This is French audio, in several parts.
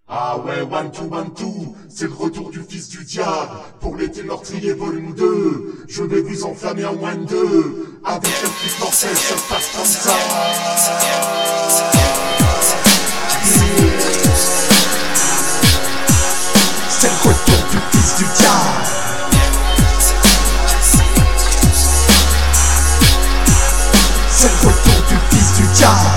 Ah ouais, one two, c'est le retour du fils du diable. Pour l'été meurtrier volume 2, je vais vous enflammer en moins de 2. Avec un flic mortel, ça se passe comme ça. C'est le retour du fils du diable. C'est le retour du fils du diable.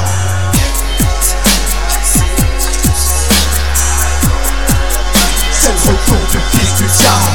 C'est le retour du fils du diable.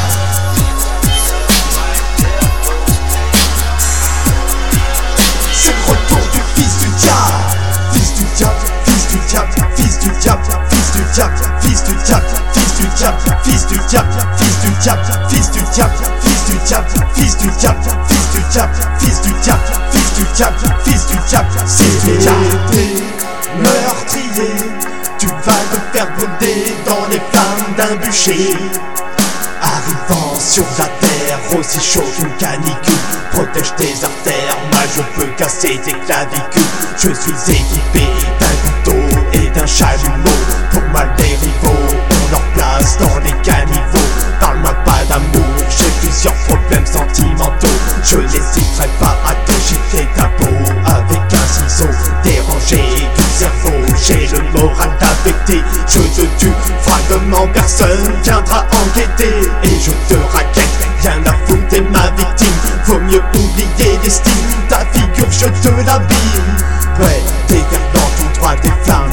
C'est le retour du fils du diable. Fils du diable, fils du diable, fils du diable, fils du diable, fils du diable, fils du diable, fils du diable, fils du diable, fils du diable, fils du diable, fils du diable, fils du diable, fils du diable, fils du diable, fils du diable, c'est l'été meurtrier. Tu vas te faire brûler dans les flammes d'un bûcher. Arrivant sur la terre, aussi chaud qu'une canicule. Protège tes artères, moi je peux casser tes clavicules. Je suis équipé d'un couteau et d'un chalumeau. Pour moi les rivaux ont leur place dans les caniveaux. Parle-moi pas d'amour, j'ai plusieurs problèmes sentimentaux. Je n'hésiterai pas à te gifler ta peau avec un ciseau. Dérangé du cerveau, j'ai le moral d'affecté. Je te tue froidement, personne viendra enquêter. Et je te raquette, rien à foutre, t'es ma victime. Vaut mieux oublier l'estime, ta figure je te l'abîme. Ouais, déverlant tout droit des flammes